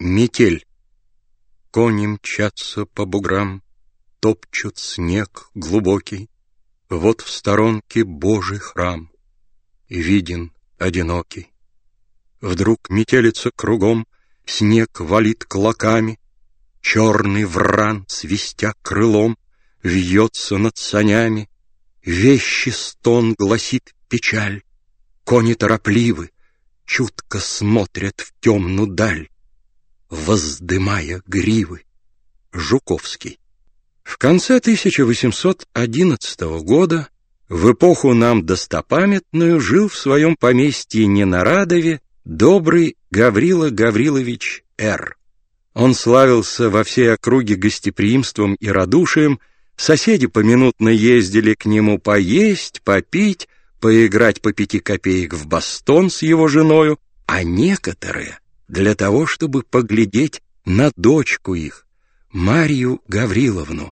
Метель. Кони мчатся по буграм, топчут снег глубокий. Вот в сторонке Божий храм, виден одинокий. Вдруг метелица кругом, снег валит клоками, черный вран, свистя крылом, вьется над санями. Вещий стон гласит печаль, кони торопливы, чутко смотрят в темную даль, воздымая гривы. Жуковский. В конце 1811 года, в эпоху нам достопамятную, жил в своем поместье Ненарадове добрый Гаврила Гаврилович Р. Он славился во всей округе гостеприимством и радушием. Соседи поминутно ездили к нему поесть, попить, поиграть по 5 копеек в бастон с его женою, а некоторые для того, чтобы поглядеть на дочку их, Марью Гавриловну,